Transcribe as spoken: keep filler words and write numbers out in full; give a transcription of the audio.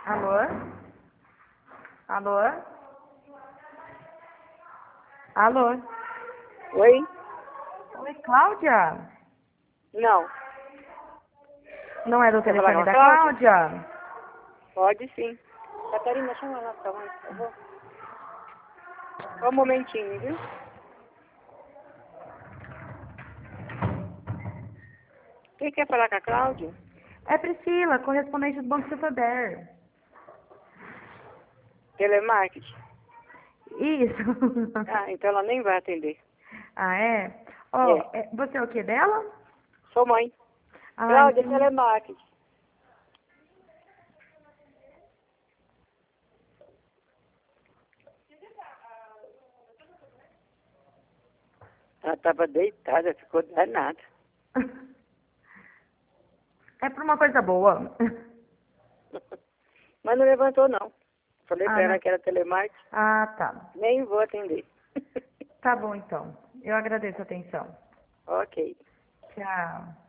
Alô? Alô? Alô? Oi? Oi, Cláudia? Não. Não é do Quer falar com telefone a da Cláudia? Cláudia? Pode sim. Catarina, chama ela pra mãe, por favor. Só um momentinho, viu? Quem quer falar com a Cláudia? É Priscila, correspondente do Banco Santander. Telemarketing. Isso. Ah, então ela nem vai atender. Ah, é? Ó, É. é, você é o que dela? Sou mãe. Ah, Cláudia, entendi. telemarketing. Ela estava deitada, ficou danada. É por uma coisa boa. Mas não levantou, não. Falei Ah, pra ela não. que era telemarketing. Ah, tá. Nem vou atender. Tá bom, então. Eu agradeço a atenção. Ok. Tchau.